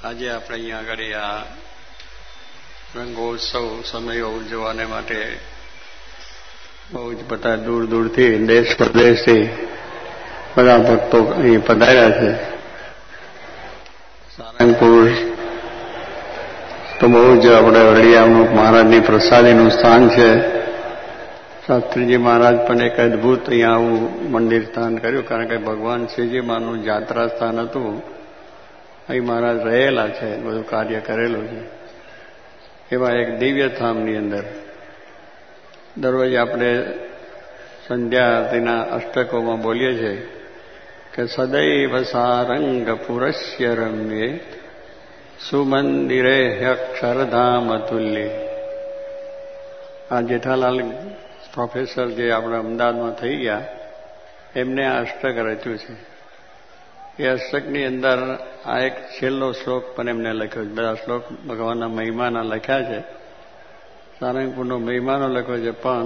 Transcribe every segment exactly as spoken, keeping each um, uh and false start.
આજે આપણે અહીંયા આગળ આ રંગોત્સવ સમયો ઉજવવાને માટે બહુ જ બધા દૂર દૂરથી દેશ પ્રદેશથી બધા ભક્તો અહીં પધાર્યા છે. સારંગપુર તો બહુ જ આપણે વરડિયામાં મહારાજની પ્રસાદીનું સ્થાન છે. શાસ્ત્રીજી મહારાજ પણ એક અદભુત અહીંયા આવું મંદિર સ્થાન કર્યું, કારણ કે ભગવાન શ્રીજી માનું જાત્રા સ્થાન હતું. અહીં મહારાજ રહેલા છે, બધું કાર્ય કરેલું છે. એવા એક દિવ્ય ધામની અંદર દરરોજ આપણે સંધ્યા આરતીના અષ્ટકોમાં બોલીએ છીએ કે સદૈવ સારંગ પુરસ્ય રમ્યે સુમંદિરે અક્ષરધામ અતુલ્ય. આ જેઠાલાલ પ્રોફેસર જે આપણે અમદાવાદમાં થઈ ગયા, એમને આ અષ્ટક રચ્યું છે. એ અષ્ટકની અંદર આ એક છેલ્લો શ્લોક પણ એમને લખ્યો છે. બધા શ્લોક ભગવાનના મહિમાના લખ્યા છે, સારંગપુરનો મહિમાનો લખ્યો છે. પણ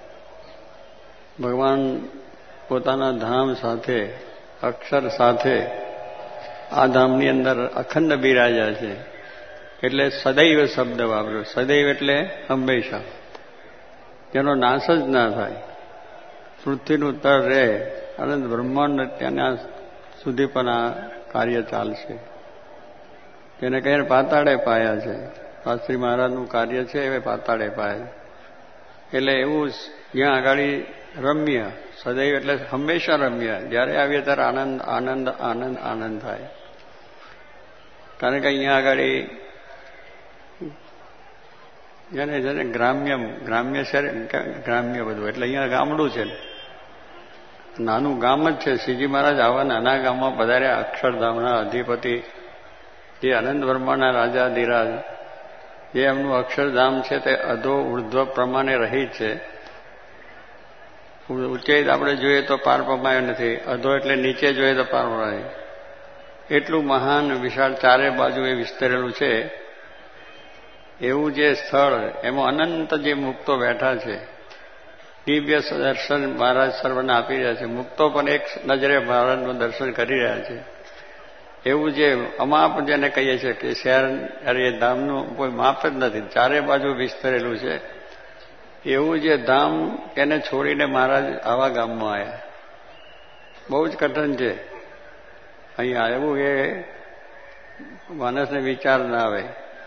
ભગવાન પોતાના ધામ સાથે, અક્ષર સાથે આ ધામની અંદર અખંડ બિરાજ્યા છે. એટલે સદૈવ શબ્દ વાપર્યો. સદૈવ એટલે હંમેશા, જેનો નાશ જ ના થાય. પૃથ્વીનું તર રહે, અનંત બ્રહ્માંડ ત્યાંના સુધી પણ આ કાર્ય ચાલશે. તેને કહીને પાતાળે પાયા છે. શાસ્ત્રી મહારાજનું કાર્ય છે એ પાતાળે પાયા. એટલે એવું જ્યાં આગળ રમ્ય, સદૈવ એટલે હંમેશા રમ્ય. જ્યારે આવીએ ત્યારે આનંદ આનંદ આનંદ આનંદ થાય. કારણ કે અહીંયા આગળ જેને જેને ગ્રામ્ય ગ્રામ્ય શહેર ગ્રામ્ય બધું એટલે અહીંયા ગામડું છે, નાનું ગામ જ છે. શ્રીજી મહારાજ આવા નાના ગામમાં પધાર્યા. અક્ષરધામના અધિપતિ જે આનંદ વર્માના રાજા ધીરાજ, જે એમનું અક્ષરધામ છે તે અધો ઉર્ધ્વ પ્રમાણે રહી છે. ઊંચાઈ આપણે જોઈએ તો પાર પમાયો નથી, અધો એટલે નીચે જોઈએ તો પાર પમાય. એટલું મહાન વિશાળ ચારે બાજુ એ વિસ્તરેલું છે. એવું જે સ્થળ, એમાં અનંત જે મુક્તો બેઠા છે. દિવ્ય દર્શન મહારાજ સર્વને આપી રહ્યા છે. મુક્તો પણ એક નજરે મહારાજનું દર્શન કરી રહ્યા છે. એવું જે અમાપ જેને કહીએ છીએ કે શહેર અરે ધામનું કોઈ માપ જ નથી, ચારે બાજુ વિસ્તરેલું છે. એવું જે ધામ એને છોડીને મહારાજ આવા ગામમાં આવ્યા. બહુ જ કઠણ છે. અહીંયા એવું એ માણસને વિચાર ના આવે.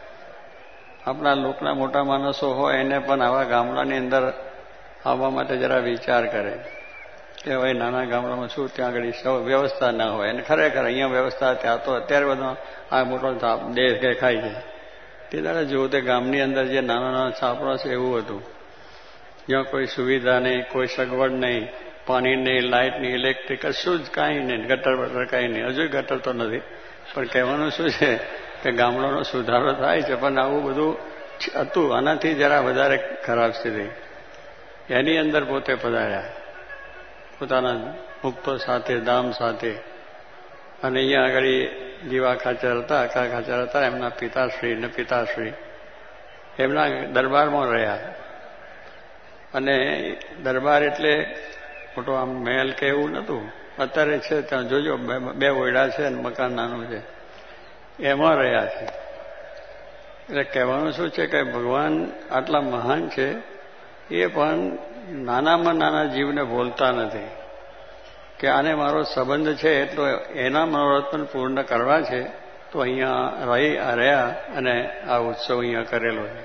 આપણા લોકના મોટા માણસો હોય એને પણ આવા ગામડાની અંદર આવવા માટે જરા વિચાર કરે કે હવે નાના ગામડામાં શું ત્યાં આગળ વ્યવસ્થા ના હોય. અને ખરેખર અહીંયા વ્યવસ્થા, ત્યાં તો અત્યારે બધો આ મોટો દેશ દેખાય છે. તે દાડે જોવું તે ગામની અંદર જે નાના નાના છાપડા છે એવું હતું, જ્યાં કોઈ સુવિધા નહીં, કોઈ સગવડ નહીં, પાણી નહીં, લાઇટ નહીં, ઇલેક્ટ્રિક કશું જ કાંઈ નહીં, ગટર બટર કાંઈ નહીં. હજુ ગટર તો નથી, પણ કહેવાનું શું છે કે ગામડાનો સુધારો થાય છે. પણ આવું બધું હતું, આનાથી જરા વધારે ખરાબ સ્થિતિ. એની અંદર પોતે પધાર્યા પોતાના મુક્તો સાથે, ધામ સાથે. અને અહીંયા આગળ જીવા ખાચર હતા, અકા ખાચર હતા, એમના પિતાશ્રી ને પિતાશ્રી એમના દરબારમાં રહ્યા. અને દરબાર એટલે મોટો આમ મહેલ કે એવું નહોતું. અત્યારે છે ત્યાં જોજો બે ઓયડા છે અને મકાન નાનું છે, એમાં રહ્યા છે. એટલે કહેવાનું શું છે કે ભગવાન આટલા મહાન છે, એ પણ નાનામાં નાના જીવને ભૂલતા નથી કે આને મારો સંબંધ છે એટલો એના મનોરથ પણ પૂર્ણ કરવા છે. તો અહીંયા રહી રહ્યા અને આ ઉત્સવ અહીંયા કરેલો છે.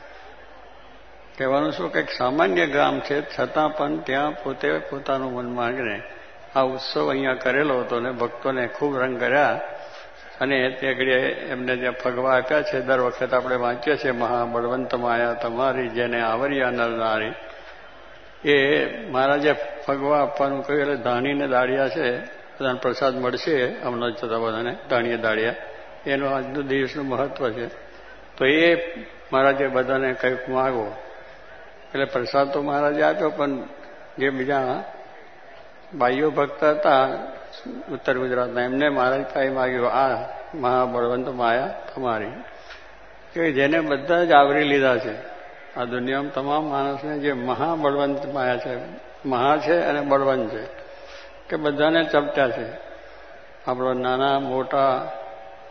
કહેવાનું શું કે સામાન્ય ગામ છે, છતાં પણ ત્યાં પોતે પોતાનું મન માંગીને આ ઉત્સવ અહીંયા કરેલો હતો અને ભક્તોને ખૂબ રંગ કર્યા. અને તે ઘડીએ એમને જે ફગવા આપ્યા છે, દર વખત આપણે વાંચીએ છીએ, મહાબળવંત માયા તમારી જેને આવર્યા નર નારી. એ મહારાજે ફગવા આપવાનું કહ્યું એટલે ધાણીને દાળિયા છે, બધાને પ્રસાદ મળશે હમણાં જતા બધાને ધાણીએ દાળિયા. એનું આજનું દિવસનું મહત્વ છે. તો એ મહારાજે બધાને કંઈક માગો એટલે પ્રસાદ તો મહારાજે આપ્યો, પણ જે બીજા બાઈઓ ભક્ત હતા ઉત્તર ગુજરાતના, એમને મહારાજ કઈ માગ્યું, આ મહાબળવંત માયા તમારી, કે જેને બધા જ આવરી લીધા છે. આ દુનિયામાં તમામ માણસને જે મહાબળવંત માયા છે, મહા છે અને બળવંત છે, કે બધાને ચપટ્યા છે. આપણો નાના મોટા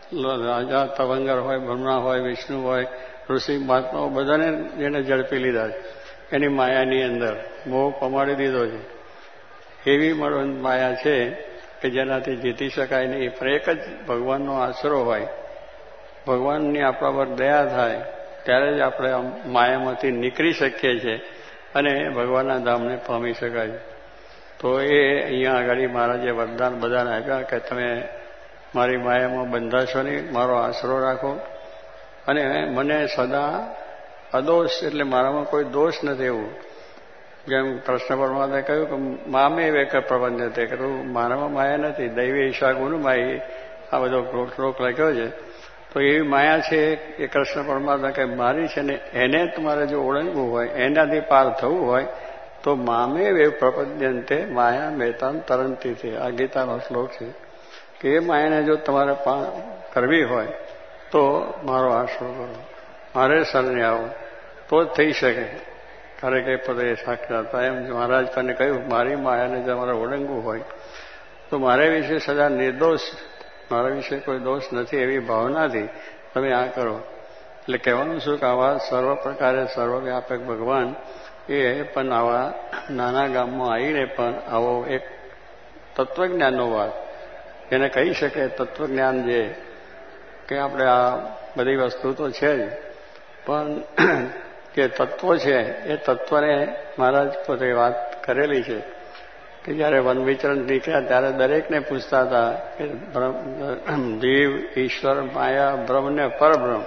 રાજા તવંગર હોય, બ્રહ્મા હોય, વિષ્ણુ હોય, ઋષિ મહાત્માઓ બધાને જેને ઝડપી લીધા છે એની માયાની અંદર મોહ પમાડી દીધો છે. એવી માયા છે કે જેનાથી જીતી શકાય નહીં. પણ એક જ ભગવાનનો આશરો હોય, ભગવાનની આપણા પર દયા થાય ત્યારે જ આપણે માયામાંથી નીકળી શકીએ છીએ અને ભગવાનના ધામને પામી શકાય. તો એ અહીંયા આગળ મહારાજે વરદાન બધાને આપ્યા કે તમે મારી માયામાં બંધાશો નહીં, મારો આશરો રાખો અને મને સદા અદોષ એટલે મારામાં કોઈ દોષ નથી. એવું જેમ કૃષ્ણ પરમાત્માએ કહ્યું કે મામે વેક પ્રબંધ તે કે મારામાં માયા નથી, દૈવી ઈશા ગુણ માય, આ બધો શ્લોક લખ્યો છે. તો એવી માયા છે એ કૃષ્ણ પરમાત્મા કે મારી છે ને એને તમારે જો ઓળંગવું હોય, એનાથી પાર થવું હોય તો મામે વેવ પ્રપદ્યંતે માયા મહેતાન તરંતી છે. આ ગીતાનો શ્લોક છે કે એ માયાને જો તમારે કરવી હોય તો મારો આશરો કરો, મારે શરણે આવો તો જ થઈ શકે. ખરે કે પદે સાક્ષાત એમ મહારાજ તને કહ્યું મારી માયાને જો મારે ઓળંગવું હોય તો મારે વિશે સદા નિર્દોષ, મારા વિશે કોઈ દોષ નથી એવી ભાવનાથી તમે આ કરો. એટલે કહેવાનું શું કે આવા સર્વ પ્રકારે સર્વવ્યાપક ભગવાન એ પણ આવા નાના ગામમાં આવીને પણ આવો એક તત્વજ્ઞાનનો વાત એને કહી શકે. તત્વજ્ઞાન જે કે આપણે આ બધી વસ્તુ તો છે જ, પણ જે તત્વો છે એ તત્વને મહારાજ પોતે વાત કરેલી છે કે જયારે વન વિચરણ નીકળ્યા ત્યારે દરેકને પૂછતા હતા કે જીવ, ઈશ્વર, માયા, બ્રહ્મ ને પરબ્રહ્મ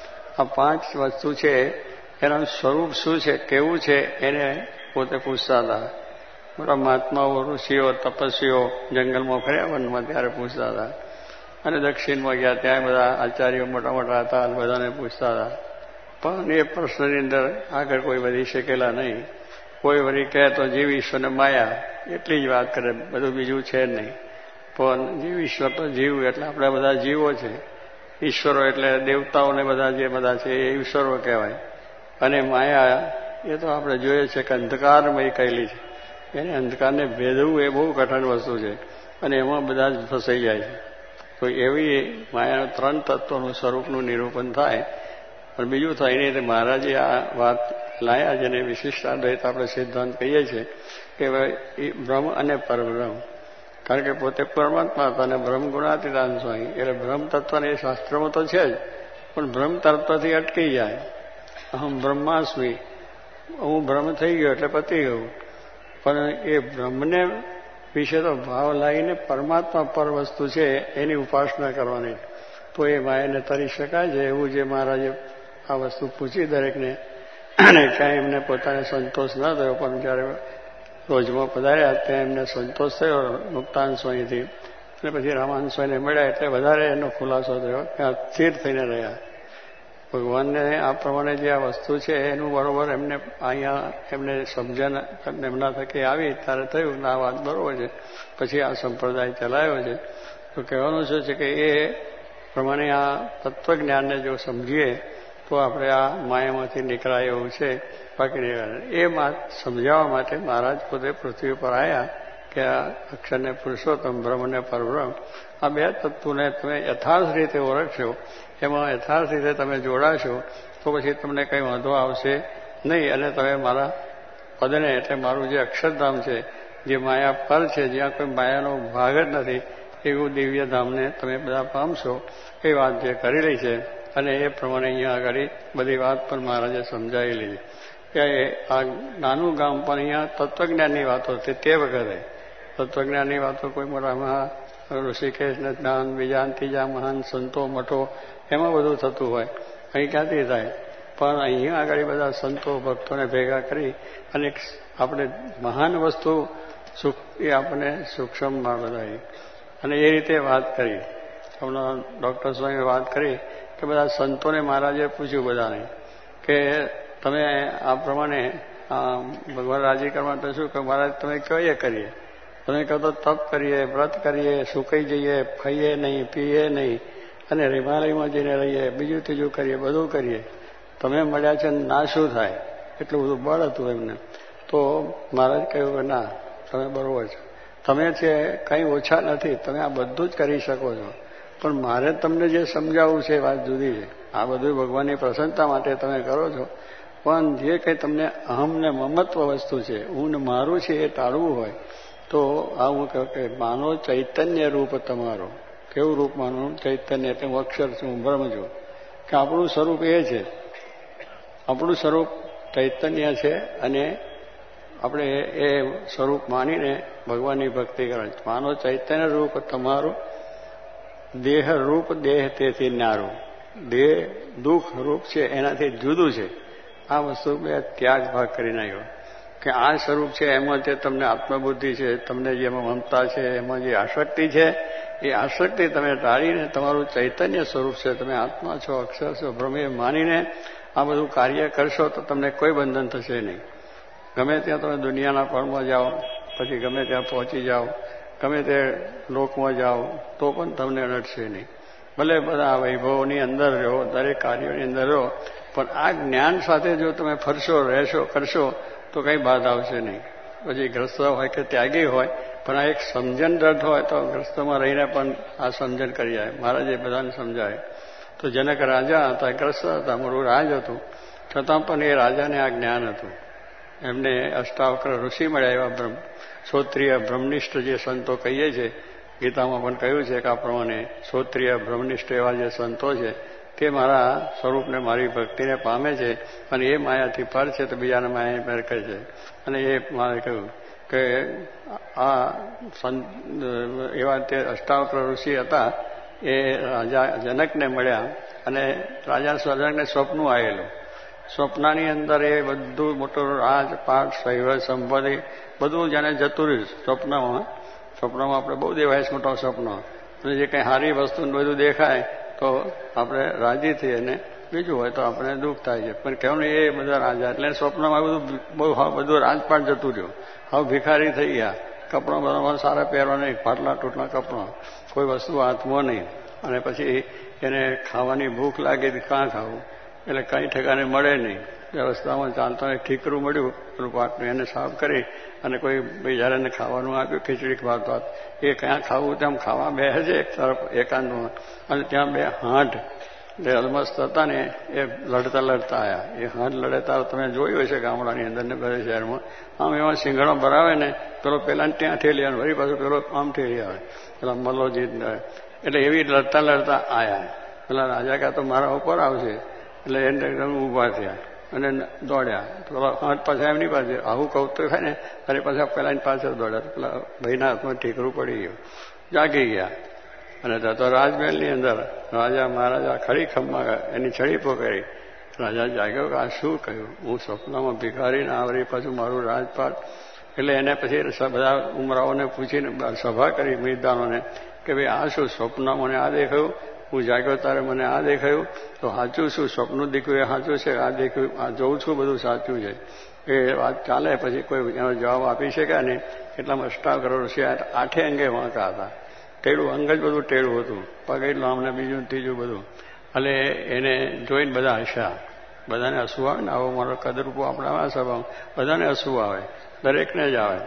આ પાંચ વસ્તુ છે એનું સ્વરૂપ શું છે, કેવું છે એને પોતે પૂછતા હતા. મોટા મહાત્માઓ, ઋષિઓ, તપસ્વીઓ જંગલમાં ફર્યા વનમાં ત્યારે પૂછતા હતા. અને દક્ષિણમાં ગયા ત્યાં બધા આચાર્યો મોટા મોટા હતા, બધાને પૂછતા હતા. પણ એ પ્રશ્નની અંદર આગળ કોઈ વધી શકેલા નહીં. કોઈ વળી કહે તો જીવ, ઈશ્વર ને માયા એટલી જ વાત કરે, બધું બીજું છે જ નહીં. પણ જીવ ઈશ્વર તો જીવ એટલે આપણે બધા જીવો છે. ઈશ્વરો એટલે દેવતાઓને બધા જે બધા છે એ ઈશ્વરો કહેવાય. અને માયા એ તો આપણે જોઈએ છે કે અંધકારમય કહેલી છે. એને અંધકારને ભેદવું એ બહુ કઠણ વસ્તુ છે અને એમાં બધા જ ફસાઈ જાય છે. તો એવી માયાના ત્રણ તત્વોનું સ્વરૂપનું નિરૂપણ થાય. પણ બીજું થાય નહીં. મહારાજે આ વાત લાયા જેને વિશિષ્ટાદ્વૈત આપણે સિદ્ધાંત કહીએ છીએ કે બ્રહ્મ અને પરબ્રહ્મ. કારણ કે પોતે પરમાત્મા હતા અને બ્રહ્મ ગુણાતીતાન સ્વામી એટલે બ્રહ્મ તત્વને એ શાસ્ત્રમાં તો છે જ, પણ બ્રહ્મ તત્વથી અટકી જાય. અહમ બ્રહ્માસ્મી, હું બ્રહ્મ થઈ ગયો એટલે પતી ગયું. પણ એ બ્રહ્મને વિશે તો ભાવ લાવીને પરમાત્મા પર વસ્તુ છે એની ઉપાસના કરવાની, તો એ માયાને તરી શકાય છે. એવું જે મહારાજે આ વસ્તુ પૂછી દરેકને અને ક્યાંય એમને પોતાને સંતોષ ન થયો, પણ જયારે રોજમાં પધાર્યા ત્યાં એમને સંતોષ થયો મુક્તાન સ્વામીથી. અને પછી રામાન સ્વામીને મળ્યા એટલે વધારે એનો ખુલાસો થયો, ત્યાં સ્થિર થઈને રહ્યા. ભગવાનને આ પ્રમાણે જે આ વસ્તુ છે એનું બરોબર એમને અહીંયા એમને સમજણ એમના થકી આવી ત્યારે થયું આ વાત બરોબર છે. પછી આ સંપ્રદાય ચલાવ્યો છે. તો કહેવાનું શું છે કે એ પ્રમાણે આ તત્વજ્ઞાનને જો સમજીએ તો આપણે આ માયામાંથી નીકળાય એવું છે. બાકી એ સમજાવવા માટે મહારાજ પોતે પૃથ્વી પર આવ્યા કે આ અક્ષરને પુરુષોત્તમ, બ્રહ્મને પરબ્રહ્મ, આ બે તત્વોને તમે યથાર્થ રીતે ઓળખશો, એમાં યથાર્થ રીતે તમે જોડાશો તો પછી તમને કંઈ વાંધો આવશે નહીં. અને તમે મારા પદને એટલે મારું જે અક્ષરધામ છે, જે માયા પર છે, જ્યાં કોઈ માયાનો ભાગ જ નથી, એવું દિવ્ય ધામને તમે બધા પામશો. એ વાત જે કરેલી છે અને એ પ્રમાણે અહીંયા આગળ બધી વાત પણ મહારાજે સમજાવેલી છે કે આ નાનું ગામ પણ અહીંયા તત્વજ્ઞાનની વાતો હતી. તે વખતે તત્વજ્ઞાનની વાતો કોઈ મોટામાં ઋષિકેશને જ્ઞાન, બીજા ત્રીજા મહાન સંતો, મઠો એમાં બધું થતું હોય. અહીં ક્યાંથી થાય? પણ અહીંયા આગળ બધા સંતો ભક્તોને ભેગા કરી અને આપણે મહાન વસ્તુ સુખ એ આપણને સૂક્ષ્મમાં બધાઈ અને એ રીતે વાત કરી. હમણાં ડૉક્ટર સ્વામીએ વાત કરી કે બધા સંતોને મહારાજે પૂછ્યું બધાને કે તમે આ પ્રમાણે ભગવાન રાજી કરવા તો શું કે મહારાજ તમે કહીએ કરીએ? તમે કહો તો તપ કરીએ, વ્રત કરીએ, સુકાઈ જઈએ, ખાઈએ નહીં, પીએ નહીં અને હિમાલયમાં જઈને રહીએ, બીજું ત્રીજું કરીએ, બધું કરીએ. તમે મળ્યા છે ના શું થાય? એટલું બધું બળ હતું એમને. તો મહારાજ કહ્યું કે ના, તમે બરોબર છો, તમે છે કંઈ ઓછા નથી, તમે આ બધું જ કરી શકો છો. પણ મારે તમને જે સમજાવવું છે વાત જુદી છે. આ બધું ભગવાનની પ્રસન્નતા માટે તમે કરો છો, પણ જે કંઈ તમને અહમ ને મમત્વ વસ્તુ છે, હું ને મારું છે એ ટાળવું હોય તો આ હું કહું કે માનો ચૈતન્ય રૂપ તમારો. કેવું રૂપ માનું? ચૈતન્ય એટલે હું અક્ષર છું, હું બ્રહ્મ છું, કે આપણું સ્વરૂપ એ છે. આપણું સ્વરૂપ ચૈતન્ય છે અને આપણે એ સ્વરૂપ માનીને ભગવાનની ભક્તિ કરવાની. માનો ચૈતન્ય રૂપ તમારું, દેહ રૂપ દેહ તેથી ન્યારું. દેહ દુઃખ રૂપ છે એનાથી જુદું છે. આ વસ્તુ મેં ત્યાગ ભાગ કરી નાખ્યો કે આ સ્વરૂપ છે એમાં તે તમને આત્મબુદ્ધિ છે, તમને જેમાં મમતા છે, એમાં જે આસક્તિ છે એ આસક્તિ તમે ટાળીને તમારું ચૈતન્ય સ્વરૂપ છે, તમે આત્મા છો, અક્ષર છો, બ્રહ્મ માનીને આ બધું કાર્ય કરશો તો તમને કોઈ બંધન થશે નહીં. ગમે ત્યાં તમે દુનિયાના પળમાં જાઓ, પછી ગમે ત્યાં પહોંચી જાઓ, ગમે તે લોકમાં જાઓ તો પણ તમને નડશે નહીં. ભલે બધા વૈભવોની અંદર રહો, દરેક કાર્યોની અંદર રહો, પણ આ જ્ઞાન સાથે જો તમે ફરશો, રહેશો, કરશો તો કંઈ બાદ આવશે નહીં. પછી ગ્રસ્ત હોય કે ત્યાગી હોય, પણ આ એક સમજણ દ્રઢ હોય તો ગ્રસ્તમાં રહીને પણ આ સમજણ કરી જાય. મહારાજે બધાને સમજાય. તો જનક રાજા હતા, ગ્રસ્ત હતા, મોટું રાજ હતું, છતાં પણ એ રાજાને આ જ્ઞાન હતું. એમને અષ્ટાવક્ર ઋષિ મળ્યા, એવા બ્રહ્મ શ્રોત્રિય બ્રહ્મનિષ્ઠ જે સંતો કહીએ છીએ, ગીતામાં પણ કહ્યું છે કે આ પ્રમાણે શ્રોત્રિય બ્રહ્મનિષ્ઠ એવા જે સંતો છે તે મારા સ્વરૂપને, મારી ભક્તિને પામે છે અને એ માયાથી પર છે તો બીજાને માયા પર કહે છે. અને એ મારે કહ્યું કે આ એવા તે અષ્ટાવક્ર ઋષિ હતા, એ રાજા જનકને મળ્યા અને રાજા જનકને સ્વપ્નું આવેલું. સ્વપ્નાની અંદર એ બધું મોટું રાજપાટ, શૈવ, સંપત્તિ બધું જાણે જતું રહ્યું સ્વપ્નમાં. સ્વપ્નમાં આપણે બહુ દેવાય મોટો સ્વપ્નો, અને જે કંઈ સારી વસ્તુ બધું દેખાય તો આપણે રાજી થઈએ અને બીજું હોય તો આપણે દુઃખ થાય છે. પણ કેવું ને એ બધા રાજા, એટલે સ્વપ્નમાં બધું બહુ બધું રાજપાટ જતું રહ્યું. હવે ભિખારી થઈ ગયા, કપડાં બધા સારા પહેરવા નહીં, ફાટલા ટૂટલા કપડાં, કોઈ વસ્તુ હાથમાં નહીં. અને પછી એને ખાવાની ભૂખ લાગી હતી, કાં ખાવું? એટલે કંઈ ઠેકાને મળે નહીં. રસ્તામાં ચાલતા ઠીકરું મળ્યું પેલું પાકનું, એને સાફ કરી અને કોઈ બિચારાને ખાવાનું આપ્યું, ખીચડી ભાત ભાત. એ ક્યાં ખાવું તેમ ખાવા બેસે છે એક તરફ એકાંતમાં, અને ત્યાં બે હાંઢ જે અલમસ્ત હતા ને એ લડતા લડતા આવ્યા. એ હાંઢ લડતા તમે જોયું હશે ગામડાની અંદર ને બધા શહેરમાં. આમ એમાં સિંગણો ભરાવે ને પેલો પેલાને ત્યાં ઠેલી આવે, વળી પાછું પેલો આમ ઠેલી આવે, પેલા મલ્લોજી. એટલે એવી લડતા લડતા આવ્યા. પેલા રાજા કહે તો મારા ઉપર આવશે, એટલે એને એકદમ ઊભા થયા અને દોડ્યા. પેલા હાથ પાછા એમની પાસે આવું કૌતક થાય ને તારે પાછા પેલાની પાછળ દોડ્યા. પેલા ભાઈના હાથમાં ઠીકરું પડી ગયું, જાગી ગયા. અને તો રાજમહેલની અંદર રાજા મહારાજા ખરી ખમમાં એની છડી પકડી. રાજા જાગ્યો કે આ શું કહ્યું? હું સ્વપ્નમાં ભિખારીને આવરી પાછું મારું રાજપાટ. એટલે એને પછી બધા ઉમરાઓને પૂછીને સભા કરી મિર્દાનોને કે ભાઈ આ શું સ્વપ્નમાં મને આ દેખાયું, હું જાગ્યો તારે મને આ દેખાયું, તો સાચું શું? સ્વપ્નું દીખ્યું એ સાચું છે, આ દેખ્યું આ જોઉં છું બધું સાચું છે. એ વાત ચાલે પછી કોઈ એનો જવાબ આપી શકે નહીં. એટલામાં અષ્ટાવક્ર ઋષિ આઠે અંગે વાંકા હતા. ટેડું અંગ જ બધું ટેડું હતું, પગ એટલું અમને બીજું ત્રીજું બધું. એટલે એને જોઈને બધા હસ્યા. બધાને હસવું આવે ને, આવો મારો કદરૂપો આપણા સ્વભાવ, બધાને હસવું આવે, દરેકને જ આવે.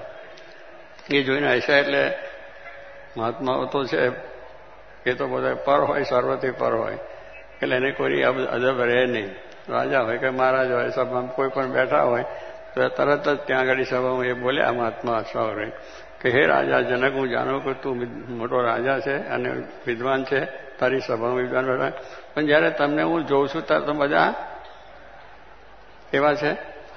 એ જોઈને હસ્યા. એટલે મહાત્માઓ તો છે એ તો બધા પર હોય, સર્વથી પર હોય, એટલે એને કોઈ અદબ રહે નહીં. રાજા હોય કે મહારાજ હોય, સભામાં કોઈ પણ બેઠા હોય તો તરત જ ત્યાં આગળ સભામાં એ બોલ્યા મહાત્મા અશ્વાવરે કે હે રાજા જનક, હું જાણું કે તું મોટો રાજા છે અને વિદ્વાન છે, તારી સભામાં વિદ્વાન બેઠા, પણ જયારે તમને હું જોઉં છું ત્યારે તો બધા કેવા છે?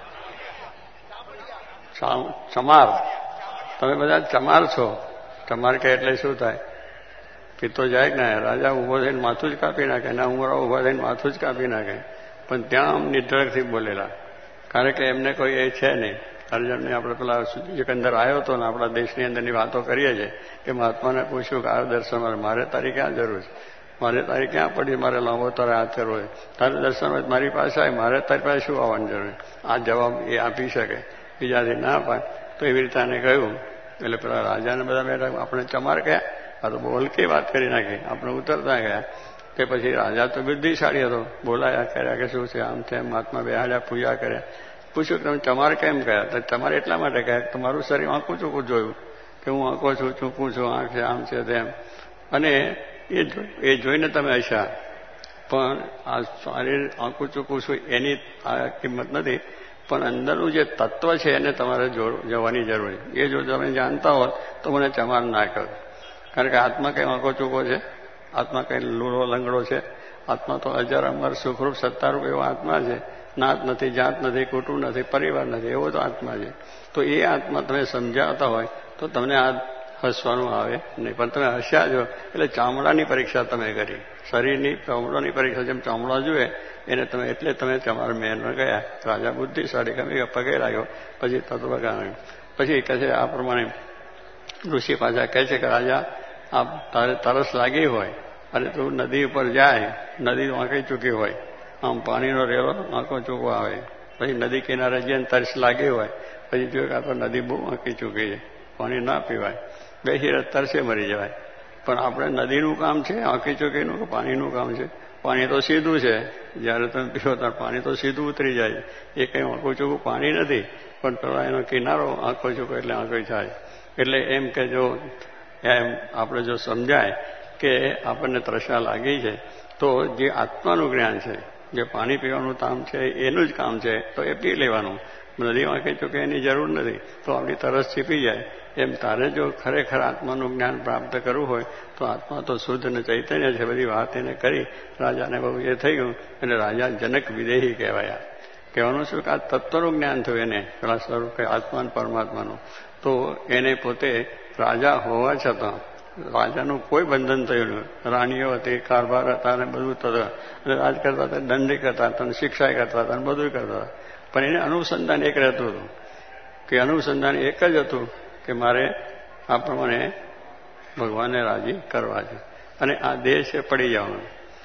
ચમાર. તમે બધા ચમાર છો. ચમાર કે એટલે શું થાય? પીતો જાય ને રાજા ઉભો થઈને માથું જ કાપી નાખે, ના ઉમરા ઉભા થઈને માથું જ કાપી નાખે. પણ ત્યાં આમ નિડરથી બોલેલા, કારણ કે એમને કોઈ એ છે નહીં. અર્જુનને આપણે પેલા સિકંદર આવ્યો હતો ને આપણા દેશની અંદરની વાતો કરીએ છીએ કે મહાત્માને પૂછ્યું કે આ દર્શન મારે તારી ક્યાં જરૂર છે? મારે તારી ક્યાં પડી? મારે લાંબો તારે હાથ કરવો હોય, તારે દર્શન મારી પાસે આવે, મારે તારી પાસે શું આવવાની જરૂર? આ જવાબ એ આપી શકે, બીજાથી ના અપાય. તો એવી રીતે આને કહ્યું. એટલે પેલા રાજાને બધા બેઠા આપણે ચમાર કહ્યા, આ તો બોલકી વાત કરી નાખી. આપણે ઉતરતા ગયા કે પછી રાજા તો બુદ્ધિશાળી હતો, બોલાયા કર્યા કે શું છે આમ તેમ. મહાત્મા બેહાડ્યા, પૂજા કર્યા. પૂછ્યું તમે ચમાર કેમ કહ્યા? તો ચમાર એટલા માટે કહ્યા કે તમારું શરીર આંખું ચૂકું જોયું કે હું આંખો છું, ચૂકું છું, આંખ છે, આમ છે તેમ. અને એ એ જોઈને તમે હસ્યા, પણ આ શરીર આંકું ચૂકું છું એની આ કિંમત નથી, પણ અંદરનું જે તત્વ છે એને તમારે જોવાની જરૂર છે. એ જો તમે જાણતા હોત તો મને ચમાર ના કરો. કારણ કે આત્મા કઈ આંકો ચૂકો છે? આત્મા કઈ લૂલો લંગડો છે? આત્મા તો અજર અમર સુખરૂપ સત્તારૂપ એવો આત્મા છે. નાત નથી, જાત નથી, કુટુંબ નથી, પરિવાર નથી, એવો તો આત્મા છે. તો એ આત્મા તમે સમજાવતા હોય તો તમને આ હસવાનું આવે નહીં. પણ તમે હસ્યા છો એટલે ચામડાની પરીક્ષા તમે કરી, શરીરની ચામડાની પરીક્ષા. જેમ ચામડા જુએ એને તમે એટલે તમે તમારા મહેલમાં ગયા. રાજા બુદ્ધિશાળી ગમે પગે લાગ્યો, પછી તત્વ ગાણ્યું. પછી કહે છે આ પ્રમાણે ઋષિ પાછા કહે છે કે રાજા આ તારે તરસ લાગી હોય અને તું નદી ઉપર જાય, નદી આંકી ચૂકી હોય, આમ પાણીનો રેલો આંકો ચૂકો આવે, પછી નદી કિનારે જઈને તરસ લાગી હોય, પછી જોયું કે આ તો નદી બહુ આંકી ચૂકી છે, પાણી ના પીવાય, બેસી તરસે મરી જવાય. પણ આપણે નદીનું કામ છે આંકી ચૂકીનું કે પાણીનું કામ છે? પાણી તો સીધું છે, જયારે તમે પીવો ત્યારે પાણી તો સીધું ઉતરી જાય. એ કંઈ આંખું ચૂકું પાણી નથી, પણ પેલા એનો કિનારો આંખો ચૂકો એટલે આંખો થાય. એટલે એમ કે જો એમ આપણે જો સમજાય કે આપણને તૃષ્ણા લાગી છે તો જે આત્માનું જ્ઞાન છે, જે પાણી પીવાનું કામ છે એનું જ કામ છે, તો એ પી લેવાનું. નદીમાં કહી ચૂકે એની જરૂર નથી, તો આપણી તરસ છીપી જાય. એમ તારે જો ખરેખર આત્માનું જ્ઞાન પ્રાપ્ત કરવું હોય તો આત્મા તો શુદ્ધ અને ચૈતન્ય છે. બધી વાત એને કરી રાજાને બહુ એ થઈ ગયું એટલે રાજા જનક વિદેહી કહેવાયા. કહેવાનું શું કે આ તત્વનું જ્ઞાન થયું એને, પેલા સ્વરૂપ આત્મા પરમાત્માનું. તો એને પોતે રાજા હોવા છતાં રાજાનું કોઈ બંધન થયું નહીં. રાણીઓ હતી, કારભાર હતા અને બધું થતું, અને રાજ કરતા હતા, દંડ કરતા હતા, શિક્ષા કરતા હતા, બધું કરતા હતા. પણ એને અનુસંધાન એક રહેતું હતું કે અનુસંધાન એક જ હતું કે મારે આ પ્રમાણે ભગવાનને રાજી કરવા છે અને આ દેહ છે પડી જવાનું.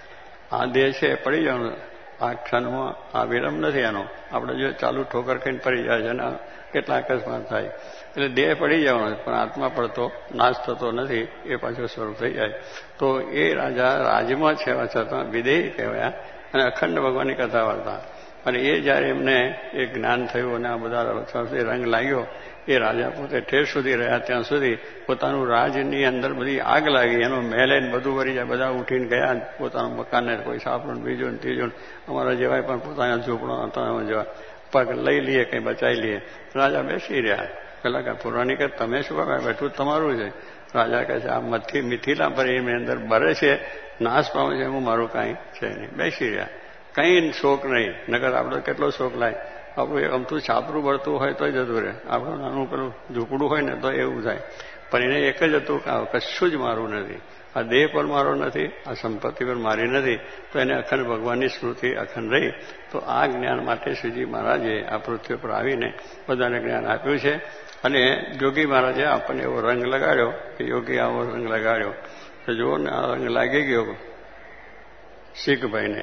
આ દેહ છે પડી જવાનું. આ ક્ષણમાં આ વિલંબ નથી એનો. આપણે જો ચાલુ ઠોકર ખાઈને પડી જાય છે અને કેટલા અકસ્માત થાય. એટલે દેહ પડી જવાનો, પણ આત્મા પડતો નાશ થતો નથી, એ પાછું સ્વરૂપ થઈ જાય. તો એ રાજા રાજમાં છે છતાં વિદેહી કહેવાયા અને અખંડ ભગવાનની કથા વાર્તા. અને એ જયારે એમને એ જ્ઞાન થયું અને આ બધા રંગ લાગ્યો, એ રાજા પોતે ઠેર સુધી રહ્યા ત્યાં સુધી પોતાનું રાજની અંદર બધી આગ લાગી, એનો મહેલે બધું વળી જાય. બધા ઉઠીને ગયા પોતાનું મકાનને, કોઈ સાપડું બીજું ને ત્રીજું. અમારા જેવાય પણ પોતાના ઝૂંપડા હતા જેવા પગ લઈ લઈએ, કંઈ બચાવી લઈએ. રાજા બેસી રહ્યા. પેલા કે પુરાણી કે તમે શું કરવા બેઠું તમારું છે? રાજા કહે છે આ મથી મિથિલા પર એની અંદર બરે છે, નાશ પામે છે, એમાં મારું કાંઈ છે નહીં. બેસી રહ્યા, કંઈ શોક નહીં. નકર આપણે કેટલો શોક લાય. આપણું એક અમથું છાપરું બળતું હોય તો જતું રહે. આપણું નાનું પેલું ઝૂંપડું હોય ને તો એવું થાય. પણ એને એક જ હતું કે કશું જ મારું નથી, આ દેહ પર મારો નથી, આ સંપત્તિ પર મારી નથી. તો એને અખંડ ભગવાનની સ્મૃતિ અખંડ રહી. તો આ જ્ઞાન માટે શ્રીજી મહારાજે આ પૃથ્વી પર આવીને બધાને જ્ઞાન આપ્યું છે. અને યોગી મહારાજે આપણને એવો રંગ લગાડ્યો કે યોગી આવો રંગ લગાડ્યો તો જુઓ ને આ રંગ લાગી ગયો શીખભાઈને.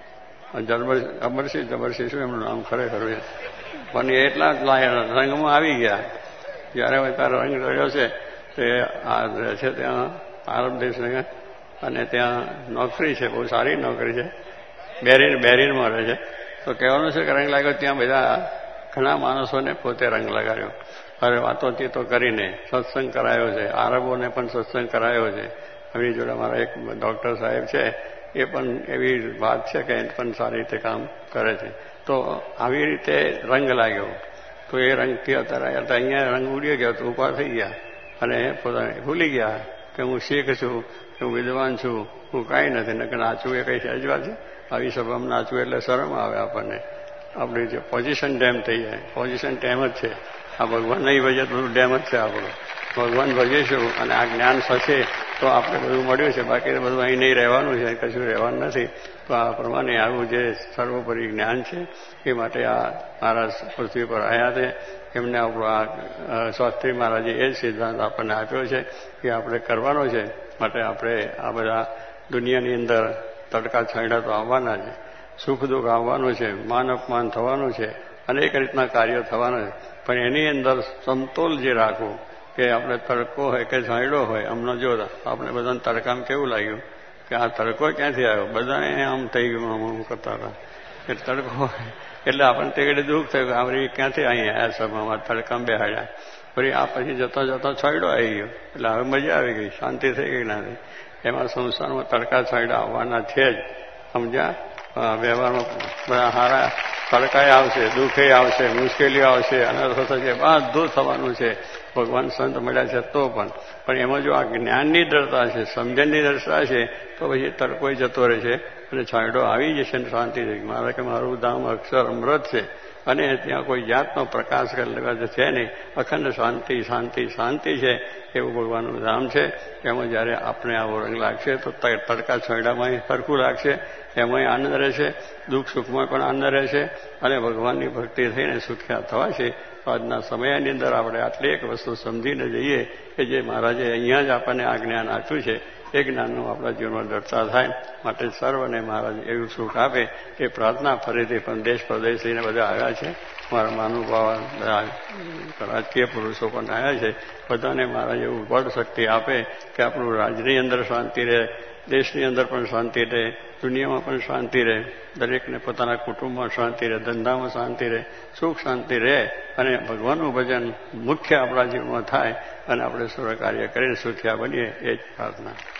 અમરસિંહ જબરસિંહ શું એમનું નામ ખરેખર છે, પણ એટલા રંગમાં આવી ગયા. જયારે તારો રંગ રહ્યો છે તે આ રહે છે ત્યાં આરબ દેશ અને ત્યાં નોકરી છે, બહુ સારી નોકરી છે, બેરીન બેરીનમાં રહે છે. તો કહેવાનું છે કે રંગ લાગ્યો ત્યાં બધા ઘણા માણસોને પોતે રંગ લગાડ્યો. હવે વાતોથી તો કરીને સત્સંગ કરાયો છે, આરબોને પણ સત્સંગ કરાયો છે. એમની જોડે અમારા એક ડોક્ટર સાહેબ છે, એ પણ એવી વાત છે કે એ પણ સારી રીતે કામ કરે છે. તો આવી રીતે રંગ લાગ્યો. તો એ રંગથી અત્યારે અહીંયા રંગ ઉડી ગયો તો ઉભા થઈ ગયા અને પોતાને ભૂલી ગયા કે હું શીખ છું, હું વિદ્વાન છું, હું કાંઈ નથી. નકર નાચવું એ કંઈ સહેજ વાત છે? આવી સભામાં નાચવું એટલે શરમ આવે આપણને. આપણી જે પોઝિશન ડેમ થઈ જાય, પોઝિશન ડેમ જ છે. આ ભગવાન નહીં ભજે બધું ડેમ જ છે આપણું. ભગવાન ભજીશું અને આ જ્ઞાન થશે તો આપણે બધું મળ્યું છે. બાકી બધું અહીં નહીં રહેવાનું છે, કશું રહેવાનું નથી. તો આ પ્રમાણે આવું જે સર્વોપરી જ્ઞાન છે એ માટે આ મહારાજ પૃથ્વી પર આવ્યા છે. એમને આપણું આ શાસ્ત્રી મહારાજે એ જ સિદ્ધાંત આપણને આપ્યો છે કે આપણે કરવાનો છે. માટે આપણે આ બધા દુનિયાની અંદર તડકા છાંયડા તો આવવાના છે, સુખ દુઃખ આવવાનું છે, માન અપમાન થવાનું છે, અનેક રીતના કાર્યો થવાના છે. પણ એની અંદર સમતોલ જે રાખવું કે આપણે તડકો હોય કે છાંયડો હોય. હમણાં જો આપણે બધાને તડકામાં કેવું લાગ્યું કે આ તડકો ક્યાંથી આવ્યો, બધાને આમ થઈ ગયું, આમ કરતા હતા કે તડકો હોય એટલે આપણને તે ઘડી દુઃખ થયું કે આવડી ક્યાંથી અહીં આવ્યા સભામાં તડકામાં બેહાડ્યા. ફરી આ પછી જતા જતા છાંયડો આવી ગયો એટલે હવે મજા આવી ગઈ, શાંતિ થઈ ગઈ. ના એમાં સંસારમાં તડકા છાંયડા આવવાના છે જ. સમજ્યા? વ્યવહારમાં બધા હારા તડકાએ આવશે, દુઃખે આવશે, મુશ્કેલીઓ આવશે, અનર્થો થશે, બધું થવાનું છે. ભગવાન સંત મળ્યા છે તો પણ પણ એમાં જો આ જ્ઞાનની દ્રઢતા છે, સમજણની દ્રઢતા છે, તો પછી તડકો જતો રહે છે અને છાંયડો આવી જશે ને શાંતિ થઈ. મારે કે મારું ધામ અક્ષર અમૃત છે અને ત્યાં કોઈ જાતનો પ્રકાશ છે નહીં, અખંડ શાંતિ શાંતિ શાંતિ છે. એવું ભગવાનનું ધામ છે. એમાં જયારે આપણે આવો રંગ લાગશે તો તડકા છાંયડામાં સરખું લાગશે, એમાં આનંદ રહેશે, દુઃખ સુખમાં પણ આનંદ રહેશે અને ભગવાનની ભક્તિ થઈને સુખ્યા થવા છે. આજના સમયની અંદર આપણે આટલી એક વસ્તુ સમજીને જઈએ કે જે મહારાજે અહીંયા જ આપણને આ જ્ઞાન આપ્યું છે, એ જ્ઞાનનું આપણા જીવનમાં દર્શા થાય. માટે સર્વને મહારાજ એવું સુખ આપે કે પ્રાર્થના ફરીથી પણ દેશ પ્રદેશીને બધા આવ્યા છે. મારા મહાનુભાવ બધા રાજકીય પુરુષો પણ આવ્યા છે. બધાને મહારાજ એવું બળ શક્તિ આપે કે આપણું રાજ્યની અંદર શાંતિ રહે, દેશની અંદર પણ શાંતિ રહે, દુનિયામાં પણ શાંતિ રહે, દરેકને પોતાના કુટુંબમાં શાંતિ રહે, ધંધામાં શાંતિ રહે, સુખ શાંતિ રહે અને ભગવાનનું ભજન મુખ્ય આપણા જીવનમાં થાય અને આપણે સર્વ કાર્ય કરીને સુખ્યા બનીએ. એ જ પ્રાર્થના.